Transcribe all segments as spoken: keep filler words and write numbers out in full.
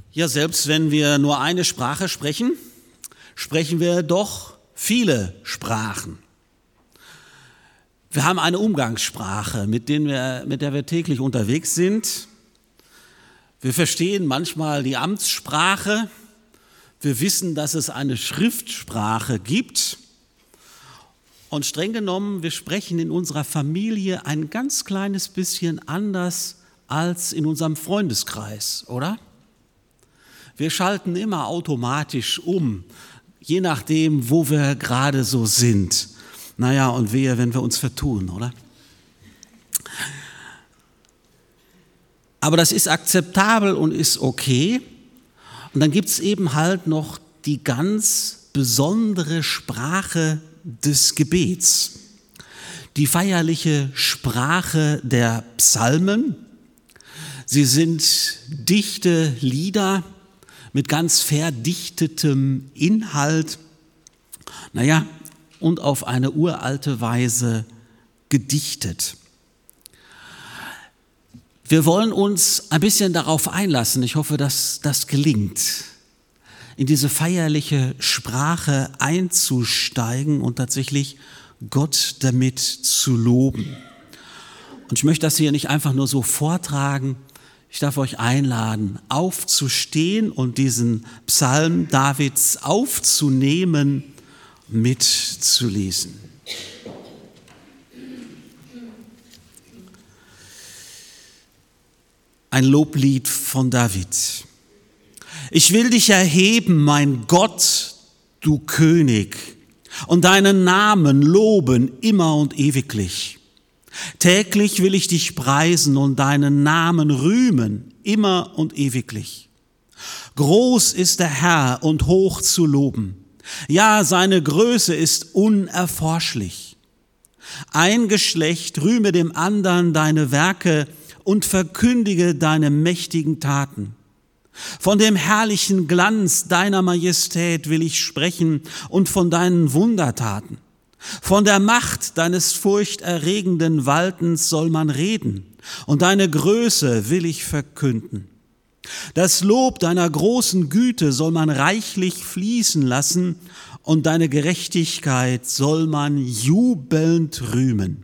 Ja, selbst wenn wir nur eine Sprache sprechen, sprechen wir doch viele Sprachen. Wir haben eine Umgangssprache, mit, denen wir, mit der wir täglich unterwegs sind. Wir verstehen manchmal die Amtssprache. Wir wissen, dass es eine Schriftsprache gibt. Und streng genommen, wir sprechen in unserer Familie ein ganz kleines bisschen anders als in unserem Freundeskreis, oder? Wir schalten immer automatisch um, je nachdem, wo wir gerade so sind. Naja, und wehe, wenn wir uns vertun, oder? Aber das ist akzeptabel und ist okay. Und dann gibt es eben halt noch die ganz besondere Sprache des Gebets. Die feierliche Sprache der Psalmen. Sie sind dichte Lieder mit ganz verdichtetem Inhalt, naja, und auf eine uralte Weise gedichtet. Wir wollen uns ein bisschen darauf einlassen, ich hoffe, dass das gelingt, in diese feierliche Sprache einzusteigen und tatsächlich Gott damit zu loben. Und ich möchte das hier nicht einfach nur so vortragen. Ich darf euch einladen, aufzustehen und diesen Psalm Davids aufzunehmen, mitzulesen. Ein Loblied von David. Ich will dich erheben, mein Gott, du König, und deinen Namen loben immer und ewiglich. Täglich will ich dich preisen und deinen Namen rühmen, immer und ewiglich. Groß ist der Herr und hoch zu loben. Ja, seine Größe ist unerforschlich. Ein Geschlecht rühme dem anderen deine Werke und verkündige deine mächtigen Taten. Von dem herrlichen Glanz deiner Majestät will ich sprechen und von deinen Wundertaten. Von der Macht deines furchterregenden Waltens soll man reden, und deine Größe will ich verkünden. Das Lob deiner großen Güte soll man reichlich fließen lassen, und deine Gerechtigkeit soll man jubelnd rühmen.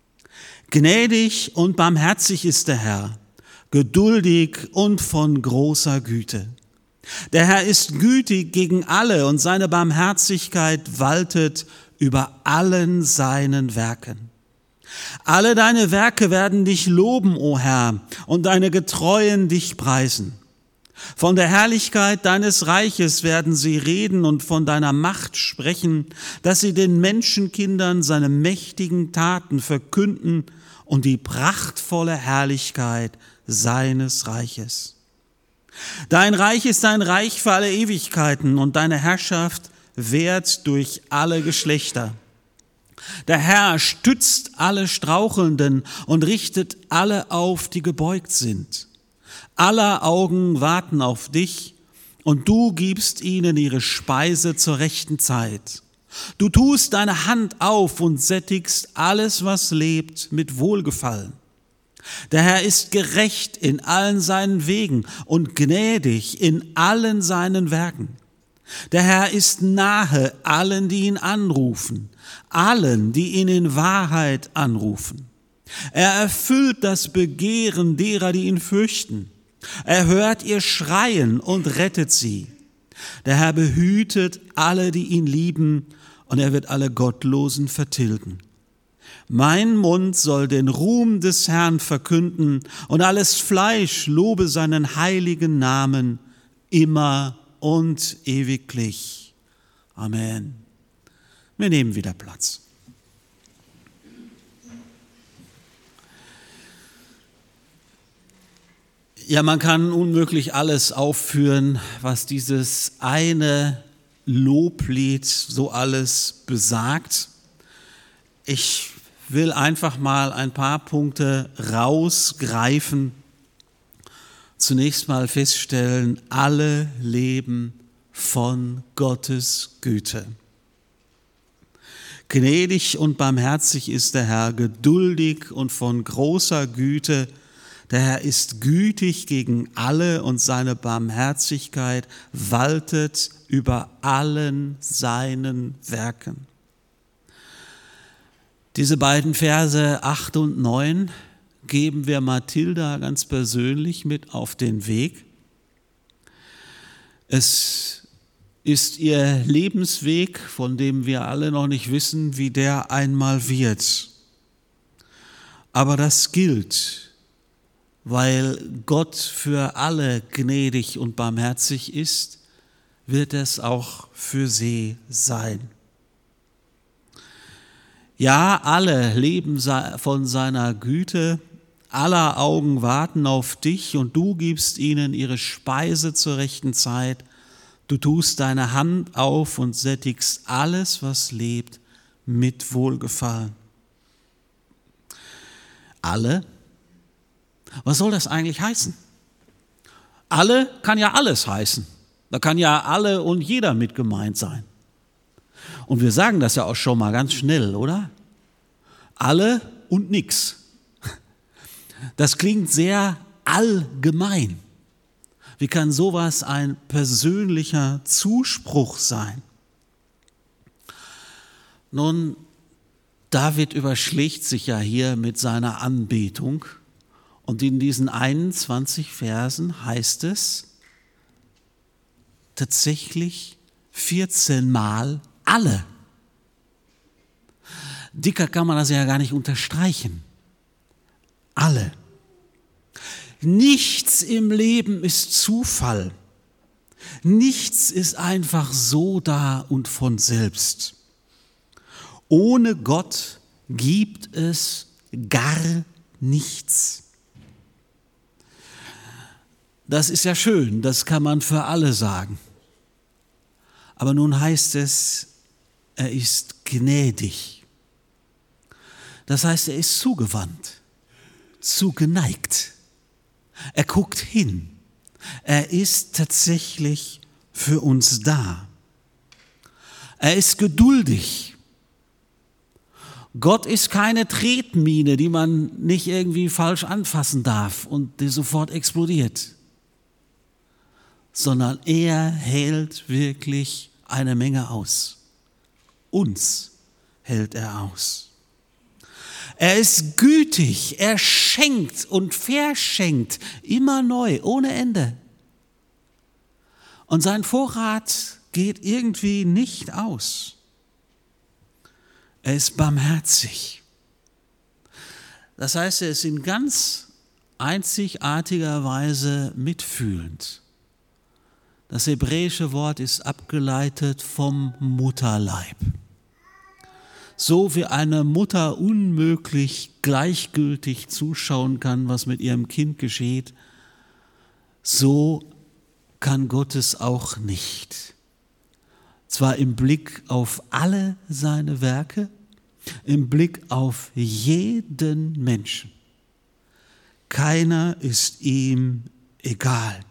Gnädig und barmherzig ist der Herr, geduldig und von großer Güte. Der Herr ist gütig gegen alle, und seine Barmherzigkeit waltet über allen seinen Werken. Alle deine Werke werden dich loben, o Herr, und deine Getreuen dich preisen. Von der Herrlichkeit deines Reiches werden sie reden und von deiner Macht sprechen, dass sie den Menschenkindern seine mächtigen Taten verkünden und die prachtvolle Herrlichkeit seines Reiches. Dein Reich ist ein Reich für alle Ewigkeiten, und deine Herrschaft währt durch alle Geschlechter. Der Herr stützt alle Strauchelnden und richtet alle auf, die gebeugt sind. Aller Augen warten auf dich, und du gibst ihnen ihre Speise zur rechten Zeit. Du tust deine Hand auf und sättigst alles, was lebt, mit Wohlgefallen. Der Herr ist gerecht in allen seinen Wegen und gnädig in allen seinen Werken. Der Herr ist nahe allen, die ihn anrufen, allen, die ihn in Wahrheit anrufen. Er erfüllt das Begehren derer, die ihn fürchten. Er hört ihr Schreien und rettet sie. Der Herr behütet alle, die ihn lieben, und er wird alle Gottlosen vertilgen. Mein Mund soll den Ruhm des Herrn verkünden, und alles Fleisch lobe seinen heiligen Namen immer und ewiglich. Amen. Wir nehmen wieder Platz. Ja, man kann unmöglich alles aufführen, was dieses eine Loblied so alles besagt. Ich will einfach mal ein paar Punkte rausgreifen. Zunächst mal feststellen, alle leben von Gottes Güte. Gnädig und barmherzig ist der Herr, geduldig und von großer Güte. Der Herr ist gütig gegen alle und seine Barmherzigkeit waltet über allen seinen Werken. Diese beiden Verse acht und neun geben wir Mathilda ganz persönlich mit auf den Weg. Es ist ihr Lebensweg, von dem wir alle noch nicht wissen, wie der einmal wird. Aber das gilt, weil Gott für alle gnädig und barmherzig ist, wird es auch für sie sein. Ja, alle leben von seiner Güte, aller Augen warten auf dich und du gibst ihnen ihre Speise zur rechten Zeit. Du tust deine Hand auf und sättigst alles, was lebt, mit Wohlgefallen. Alle? Was soll das eigentlich heißen? Alle kann ja alles heißen. Da kann ja alle und jeder mit gemeint sein. Und wir sagen das ja auch schon mal ganz schnell, oder? Alle und nix. Das klingt sehr allgemein. Wie kann sowas ein persönlicher Zuspruch sein? Nun, David überschlägt sich ja hier mit seiner Anbetung und in diesen einundzwanzig Versen heißt es tatsächlich vierzehn Mal alle. Dicker kann man das ja gar nicht unterstreichen. Alle. Nichts im Leben ist Zufall. Nichts ist einfach so da und von selbst. Ohne Gott gibt es gar nichts. Das ist ja schön, das kann man für alle sagen. Aber nun heißt es, er ist gnädig. Das heißt, er ist zugewandt, zugeneigt. Er guckt hin. Er ist tatsächlich für uns da. Er ist geduldig. Gott ist keine Tretmine, die man nicht irgendwie falsch anfassen darf und die sofort explodiert, sondern er hält wirklich eine Menge aus. Uns hält er aus. Er ist gütig, er schenkt und verschenkt immer neu, ohne Ende. Und sein Vorrat geht irgendwie nicht aus. Er ist barmherzig. Das heißt, er ist in ganz einzigartiger Weise mitfühlend. Das hebräische Wort ist abgeleitet vom Mutterleib. So wie eine Mutter unmöglich gleichgültig zuschauen kann, was mit ihrem Kind geschieht, so kann Gott es auch nicht. Zwar im Blick auf alle seine Werke, im Blick auf jeden Menschen. Keiner ist ihm egal.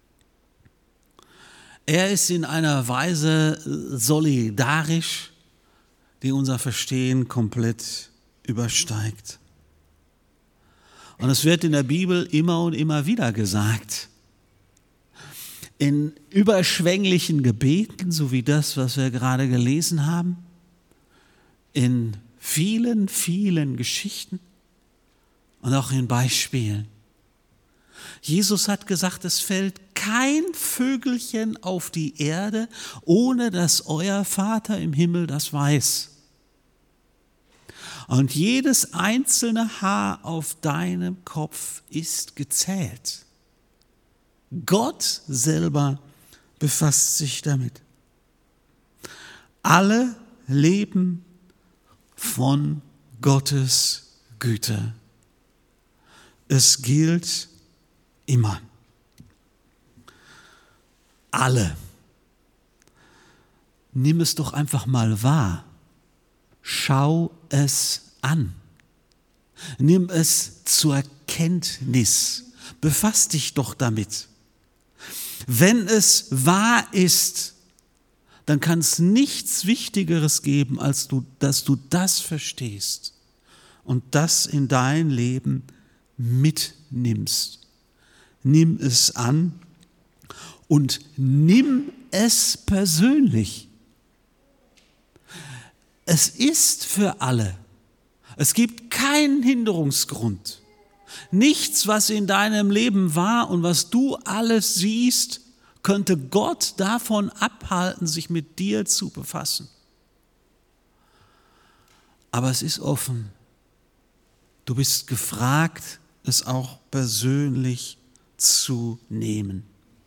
Er ist in einer Weise solidarisch, die unser Verstehen komplett übersteigt. Und es wird in der Bibel immer und immer wieder gesagt, in überschwänglichen Gebeten, so wie das, was wir gerade gelesen haben, in vielen, vielen Geschichten und auch in Beispielen. Jesus hat gesagt, es fällt kein Vögelchen auf die Erde, ohne dass euer Vater im Himmel das weiß. Und jedes einzelne Haar auf deinem Kopf ist gezählt. Gott selber befasst sich damit. Alle leben von Gottes Güte. Es gilt immer. Alle. Nimm es doch einfach mal wahr. Schau es an. Nimm es zur Kenntnis. Befass dich doch damit. Wenn es wahr ist, dann kann es nichts Wichtigeres geben, als du, dass du das verstehst und das in dein Leben mitnimmst. Nimm es an und nimm es persönlich. Es ist für alle. Es gibt keinen Hinderungsgrund. Nichts, was in deinem Leben war und was du alles siehst, könnte Gott davon abhalten, sich mit dir zu befassen. Aber es ist offen. Du bist gefragt, es auch persönlich zu nehmen.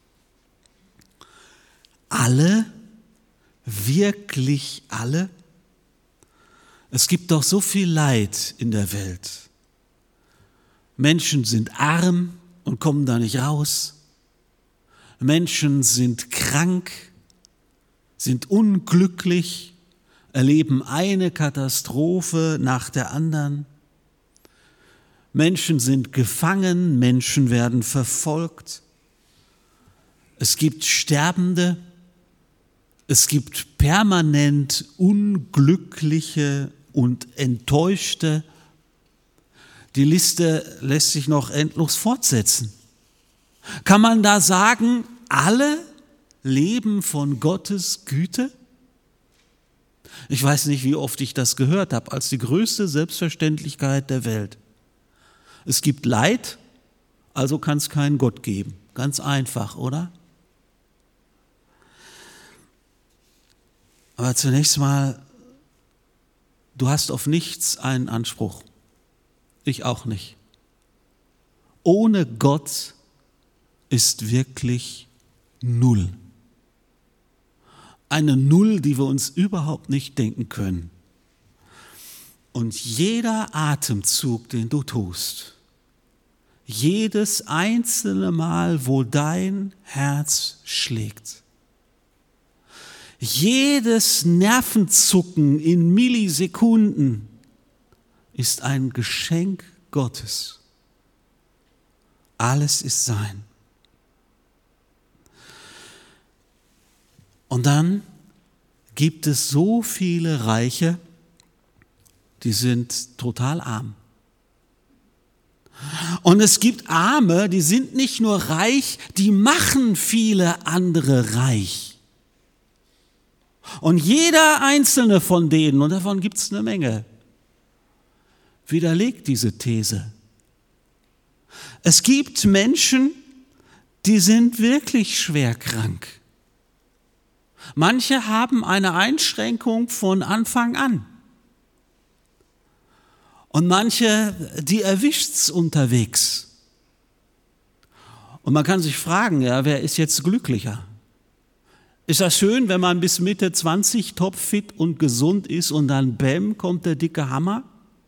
Alle, wirklich alle? Es gibt doch so viel Leid in der Welt. Menschen sind arm und kommen da nicht raus. Menschen sind krank, sind unglücklich, erleben eine Katastrophe nach der anderen. Menschen sind gefangen, Menschen werden verfolgt. Es gibt Sterbende, es gibt permanent Unglückliche und Enttäuschte. Die Liste lässt sich noch endlos fortsetzen. Kann man da sagen, alle leben von Gottes Güte? Ich weiß nicht, wie oft ich das gehört habe, als die größte Selbstverständlichkeit der Welt. Es gibt Leid, also kann es keinen Gott geben. Ganz einfach, oder? Aber zunächst mal, du hast auf nichts einen Anspruch. Ich auch nicht. Ohne Gott ist wirklich Null. Eine Null, die wir uns überhaupt nicht denken können. Und jeder Atemzug, den du tust, jedes einzelne Mal, wo dein Herz schlägt, jedes Nervenzucken in Millisekunden ist ein Geschenk Gottes. Alles ist sein. Und dann gibt es so viele Reiche, die sind total arm. Und es gibt Arme, die sind nicht nur reich, die machen viele andere reich. Und jeder einzelne von denen, und davon gibt es eine Menge, widerlegt diese These. Es gibt Menschen, die sind wirklich schwer krank. Manche haben eine Einschränkung von Anfang an. Und manche, die erwischt's unterwegs. Und man kann sich fragen, ja, wer ist jetzt glücklicher? Ist das schön, wenn man bis Mitte zwanzig topfit und gesund ist und dann bäm, kommt der dicke Hammer?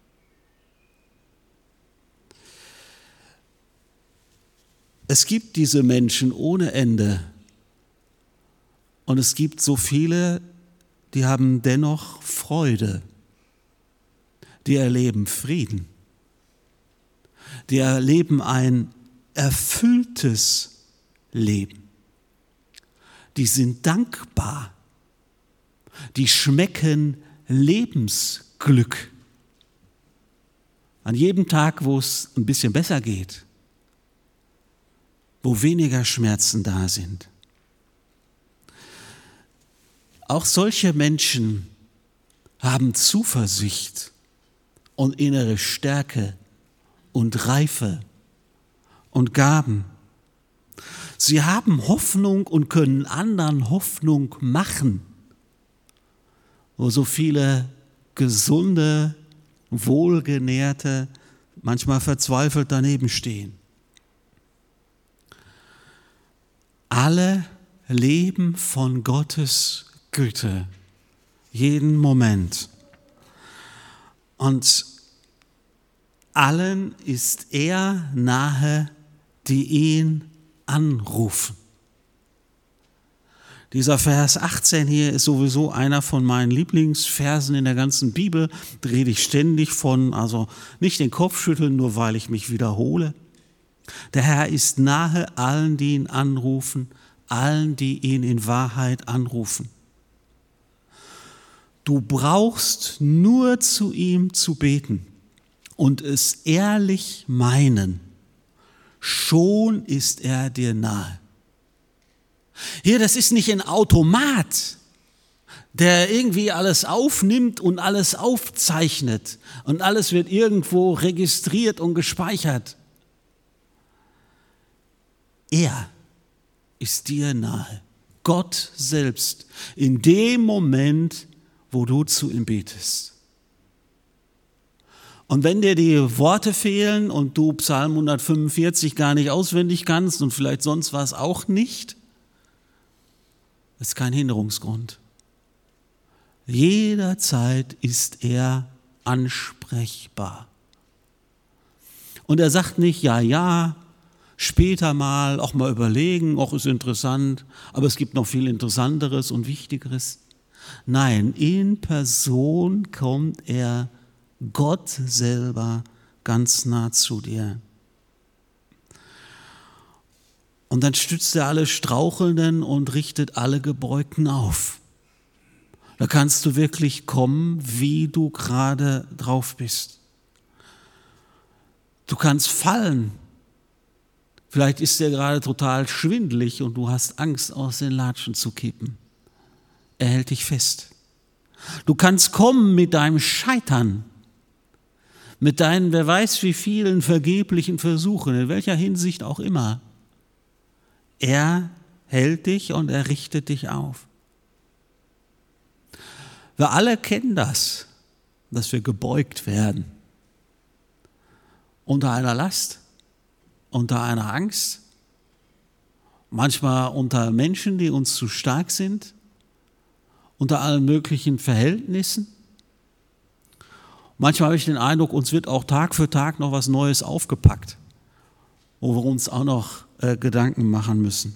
Es gibt diese Menschen ohne Ende. Und es gibt so viele, die haben dennoch Freude. Die erleben Frieden. Die erleben ein erfülltes Leben. Die sind dankbar. Die schmecken Lebensglück. An jedem Tag, wo es ein bisschen besser geht, wo weniger Schmerzen da sind. Auch solche Menschen haben Zuversicht und innere Stärke und Reife und Gaben. Sie haben Hoffnung und können anderen Hoffnung machen, wo so viele gesunde, wohlgenährte, manchmal verzweifelt daneben stehen. Alle leben von Gottes Güte, jeden Moment. Und allen ist er nahe, die ihn anrufen. Dieser Vers achtzehn hier ist sowieso einer von meinen Lieblingsversen in der ganzen Bibel. Da rede ich ständig von, also nicht den Kopf schütteln, nur weil ich mich wiederhole. Der Herr ist nahe allen, die ihn anrufen, allen, die ihn in Wahrheit anrufen. Du brauchst nur zu ihm zu beten und es ehrlich meinen, schon ist er dir nahe. Hier, das ist nicht ein Automat, der irgendwie alles aufnimmt und alles aufzeichnet und alles wird irgendwo registriert und gespeichert. Er ist dir nahe, Gott selbst, in dem Moment, wo du zu ihm betest. Und wenn dir die Worte fehlen und du Psalm hundertfünfundvierzig gar nicht auswendig kannst und vielleicht sonst was auch nicht, ist kein Hinderungsgrund. Jederzeit ist er ansprechbar. Und er sagt nicht, ja, ja, später mal, auch mal überlegen, auch ist interessant, aber es gibt noch viel Interessanteres und Wichtigeres. Nein, in Person kommt er, Gott selber, ganz nah zu dir. Und dann stützt er alle Strauchelnden und richtet alle Gebeugten auf. Da kannst du wirklich kommen, wie du gerade drauf bist. Du kannst fallen. Vielleicht ist dir gerade total schwindelig und du hast Angst, aus den Latschen zu kippen. Er hält dich fest. Du kannst kommen mit deinem Scheitern, mit deinen, wer weiß wie vielen vergeblichen Versuchen, in welcher Hinsicht auch immer. Er hält dich und er richtet dich auf. Wir alle kennen das, dass wir gebeugt werden. Unter einer Last, unter einer Angst, manchmal unter Menschen, die uns zu stark sind, unter allen möglichen Verhältnissen. Manchmal habe ich den Eindruck, uns wird auch Tag für Tag noch was Neues aufgepackt, wo wir uns auch noch äh, Gedanken machen müssen.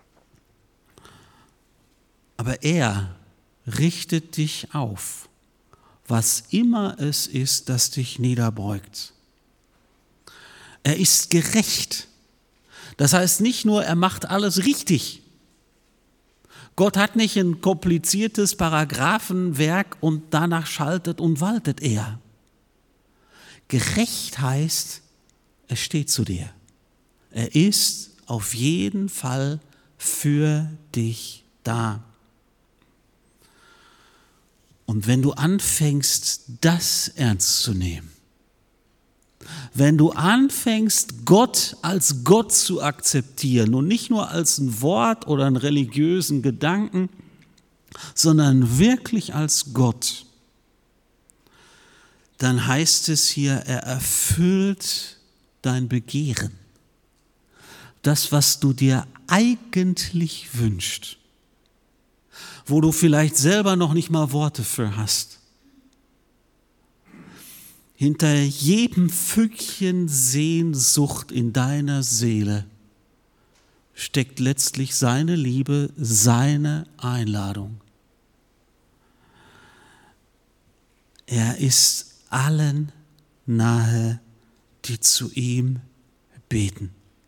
Aber er richtet dich auf, was immer es ist, das dich niederbeugt. Er ist gerecht. Das heißt nicht nur, er macht alles richtig. Gott hat nicht ein kompliziertes Paragraphenwerk und danach schaltet und waltet er. Gerecht heißt, er steht zu dir. Er ist auf jeden Fall für dich da. Und wenn du anfängst, das ernst zu nehmen, wenn du anfängst, Gott als Gott zu akzeptieren und nicht nur als ein Wort oder einen religiösen Gedanken, sondern wirklich als Gott, dann heißt es hier, er erfüllt dein Begehren. Das, was du dir eigentlich wünschst, wo du vielleicht selber noch nicht mal Worte für hast. Hinter jedem Fünkchen Sehnsucht in deiner Seele steckt letztlich seine Liebe, seine Einladung. Er ist allen nahe, die zu ihm beten.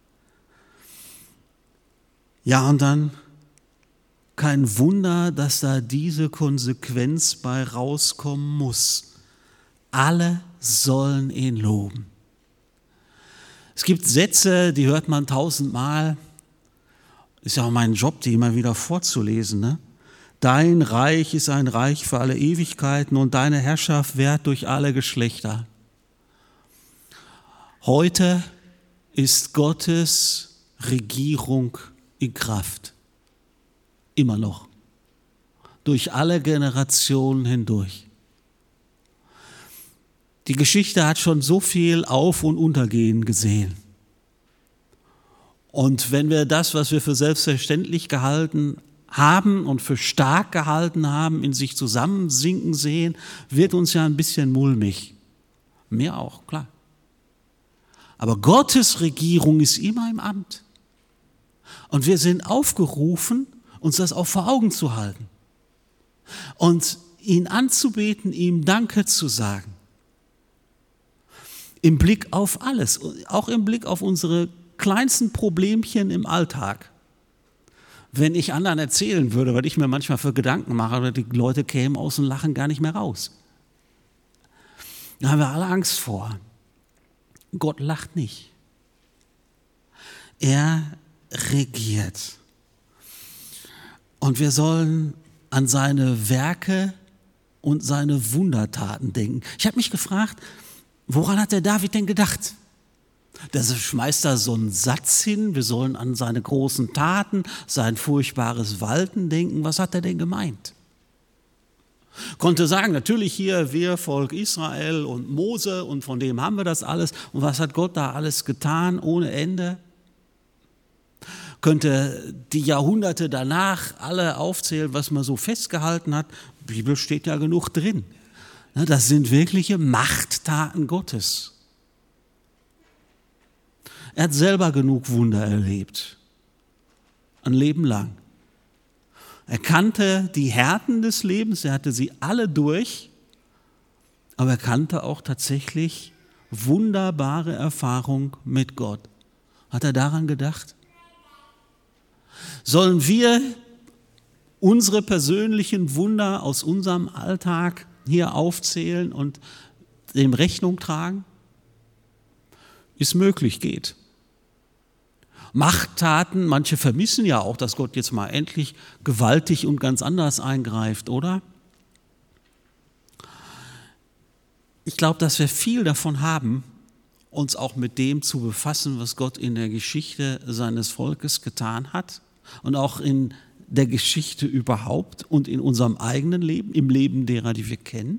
Ja, und dann kein Wunder, dass da diese Konsequenz bei rauskommen muss. Alle sollen ihn loben. Es gibt Sätze, die hört man tausendmal. Ist ja auch mein Job, die immer wieder vorzulesen. Ne? Dein Reich ist ein Reich für alle Ewigkeiten und deine Herrschaft währt durch alle Geschlechter. Heute ist Gottes Regierung in Kraft. Immer noch. Durch alle Generationen hindurch. Die Geschichte hat schon so viel Auf- und Untergehen gesehen. Und wenn wir das, was wir für selbstverständlich gehalten haben und für stark gehalten haben, in sich zusammensinken sehen, wird uns ja ein bisschen mulmig. Mir auch, klar. Aber Gottes Regierung ist immer im Amt. Und wir sind aufgerufen, uns das auch vor Augen zu halten. Und ihn anzubeten, ihm Danke zu sagen. Im Blick auf alles, auch im Blick auf unsere kleinsten Problemchen im Alltag. Wenn ich anderen erzählen würde, was ich mir manchmal für Gedanken mache, die Leute kämen aus dem Lachen gar nicht mehr raus. Da haben wir alle Angst vor. Gott lacht nicht. Er regiert. Und wir sollen an seine Werke und seine Wundertaten denken. Ich habe mich gefragt, woran hat der David denn gedacht? Der schmeißt da so einen Satz hin, wir sollen an seine großen Taten, sein furchtbares Walten denken. Was hat er denn gemeint? Konnte sagen, natürlich hier wir, Volk Israel und Mose und von dem haben wir das alles. Und was hat Gott da alles getan ohne Ende? Könnte die Jahrhunderte danach alle aufzählen, was man so festgehalten hat. Die Bibel steht ja genug drin. Das sind wirkliche Machttaten Gottes. Er hat selber genug Wunder erlebt, ein Leben lang. Er kannte die Härten des Lebens, er hatte sie alle durch, aber er kannte auch tatsächlich wunderbare Erfahrung mit Gott. Hat er daran gedacht? Sollen wir unsere persönlichen Wunder aus unserem Alltag hier aufzählen und dem Rechnung tragen? Ist möglich, geht. Machttaten, manche vermissen ja auch, dass Gott jetzt mal endlich gewaltig und ganz anders eingreift, oder? Ich glaube, dass wir viel davon haben, uns auch mit dem zu befassen, was Gott in der Geschichte seines Volkes getan hat und auch in der Geschichte überhaupt und in unserem eigenen Leben, im Leben derer, die wir kennen.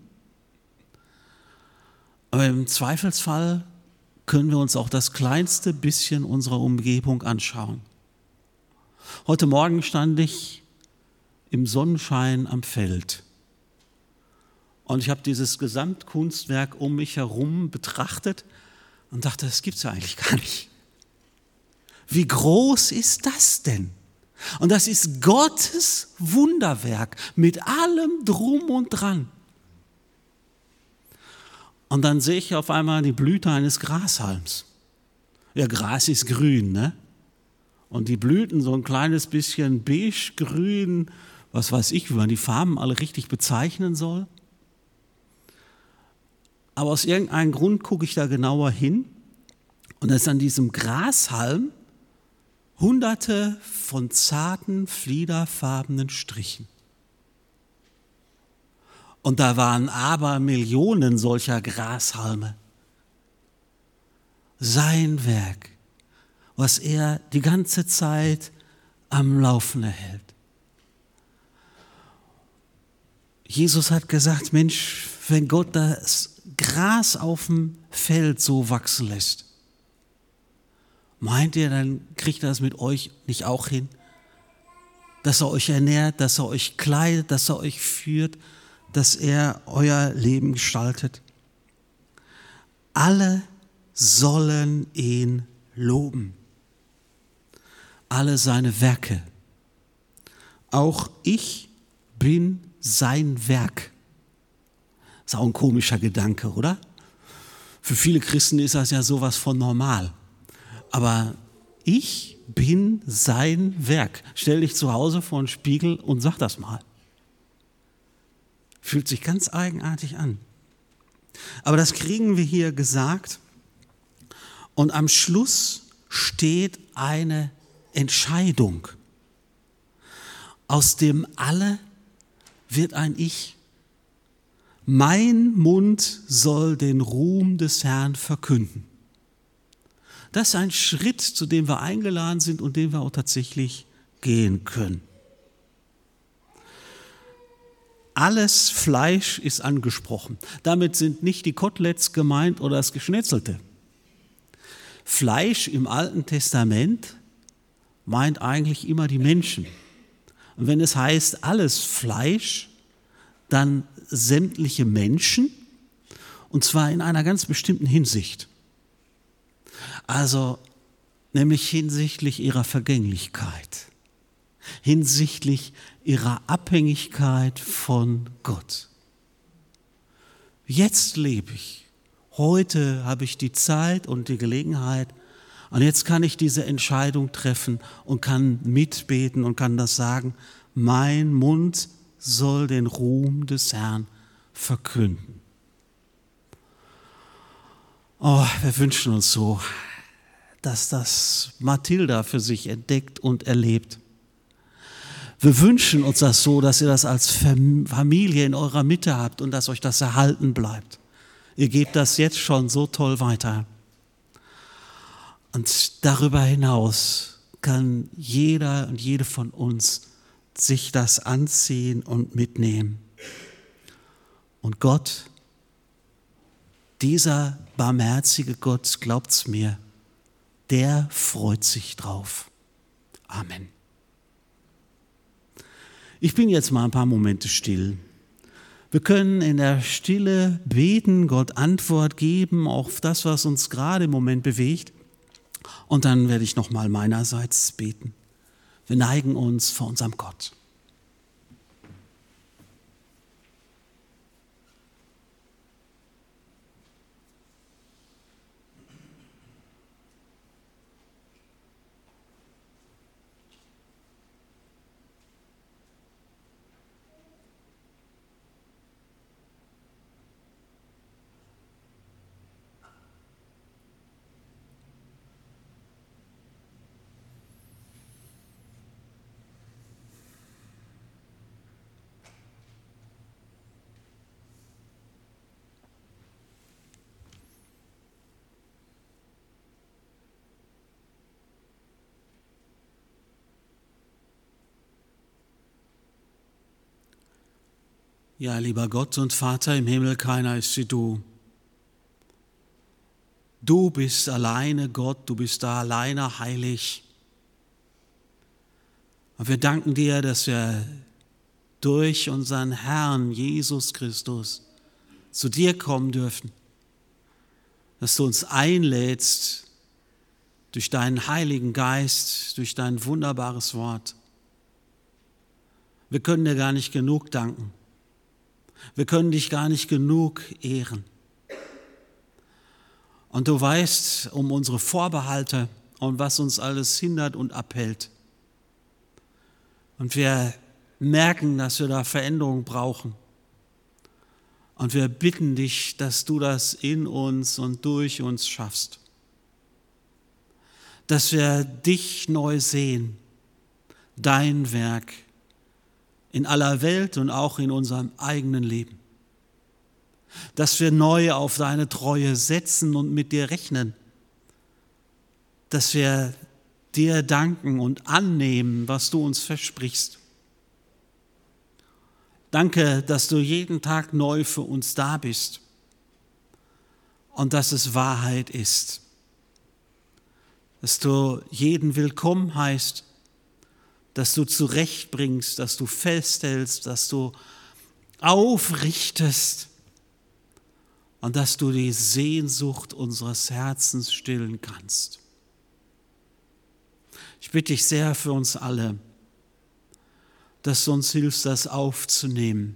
Aber im Zweifelsfall können wir uns auch das kleinste bisschen unserer Umgebung anschauen. Heute Morgen stand ich im Sonnenschein am Feld und ich habe dieses Gesamtkunstwerk um mich herum betrachtet und dachte, das gibt es ja eigentlich gar nicht. Wie groß ist das denn? Und das ist Gottes Wunderwerk mit allem Drum und Dran. Und dann sehe ich auf einmal die Blüte eines Grashalms. Ja, Gras ist grün, ne? Und die Blüten so ein kleines bisschen beige-grün, was weiß ich, wie man die Farben alle richtig bezeichnen soll. Aber aus irgendeinem Grund gucke ich da genauer hin und da ist an diesem Grashalm hunderte von zarten, fliederfarbenen Strichen. Und da waren aber Millionen solcher Grashalme. Sein Werk, was er die ganze Zeit am Laufen erhält. Jesus hat gesagt, Mensch, wenn Gott das Gras auf dem Feld so wachsen lässt, meint ihr, dann kriegt er das mit euch nicht auch hin? Dass er euch ernährt, dass er euch kleidet, dass er euch führt, dass er euer Leben gestaltet. Alle sollen ihn loben. Alle seine Werke. Auch ich bin sein Werk. Ist auch ein komischer Gedanke, oder? Für viele Christen ist das ja sowas von normal. Aber ich bin sein Werk. Stell dich zu Hause vor den Spiegel und sag das mal. Fühlt sich ganz eigenartig an. Aber das kriegen wir hier gesagt. Und am Schluss steht eine Entscheidung. Aus dem Alle wird ein Ich. Mein Mund soll den Ruhm des Herrn verkünden. Das ist ein Schritt, zu dem wir eingeladen sind und den wir auch tatsächlich gehen können. Alles Fleisch ist angesprochen. Damit sind nicht die Koteletts gemeint oder das Geschnetzelte. Fleisch im Alten Testament meint eigentlich immer die Menschen. Und wenn es heißt alles Fleisch, dann sämtliche Menschen, und zwar in einer ganz bestimmten Hinsicht. Also nämlich hinsichtlich ihrer Vergänglichkeit, hinsichtlich ihrer Abhängigkeit von Gott. Jetzt lebe ich, heute habe ich die Zeit und die Gelegenheit und jetzt kann ich diese Entscheidung treffen und kann mitbeten und kann das sagen, mein Mund soll den Ruhm des Herrn verkünden. Oh, wir wünschen uns so, dass das Mathilda für sich entdeckt und erlebt. Wir wünschen uns das so, dass ihr das als Familie in eurer Mitte habt und dass euch das erhalten bleibt. Ihr gebt das jetzt schon so toll weiter. Und darüber hinaus kann jeder und jede von uns sich das anziehen und mitnehmen. Und Gott, dieser barmherzige Gott, glaubt's mir, der freut sich drauf. Amen. Ich bin jetzt mal ein paar Momente still. Wir können in der Stille beten, Gott Antwort geben auf das, was uns gerade im Moment bewegt. Und dann werde ich nochmal meinerseits beten. Wir neigen uns vor unserem Gott. Ja, lieber Gott und Vater im Himmel, keiner ist wie du. Du bist alleine Gott, du bist da alleine heilig. Und wir danken dir, dass wir durch unseren Herrn Jesus Christus zu dir kommen dürfen, dass du uns einlädst durch deinen Heiligen Geist, durch dein wunderbares Wort. Wir können dir gar nicht genug danken. Wir können dich gar nicht genug ehren. Und du weißt um unsere Vorbehalte und was uns alles hindert und abhält. Und wir merken, dass wir da Veränderung brauchen. Und wir bitten dich, dass du das in uns und durch uns schaffst. Dass wir dich neu sehen, dein Werk, in aller Welt und auch in unserem eigenen Leben. Dass wir neu auf deine Treue setzen und mit dir rechnen. Dass wir dir danken und annehmen, was du uns versprichst. Danke, dass du jeden Tag neu für uns da bist und dass es Wahrheit ist. Dass du jeden willkommen heißt, dass du zurechtbringst, dass du festhältst, dass du aufrichtest und dass du die Sehnsucht unseres Herzens stillen kannst. Ich bitte dich sehr für uns alle, dass du uns hilfst, das aufzunehmen,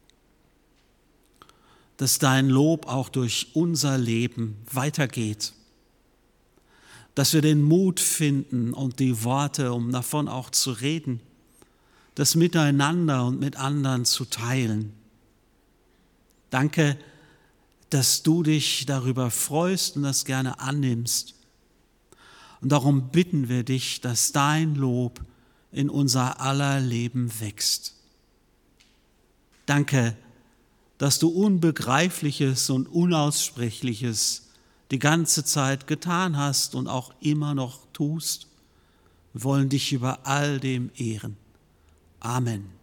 dass dein Lob auch durch unser Leben weitergeht, dass wir den Mut finden und die Worte, um davon auch zu reden, das miteinander und mit anderen zu teilen. Danke, dass du dich darüber freust und das gerne annimmst. Und darum bitten wir dich, dass dein Lob in unser aller Leben wächst. Danke, dass du Unbegreifliches und Unaussprechliches die ganze Zeit getan hast und auch immer noch tust. Wir wollen dich über all dem ehren. Amen.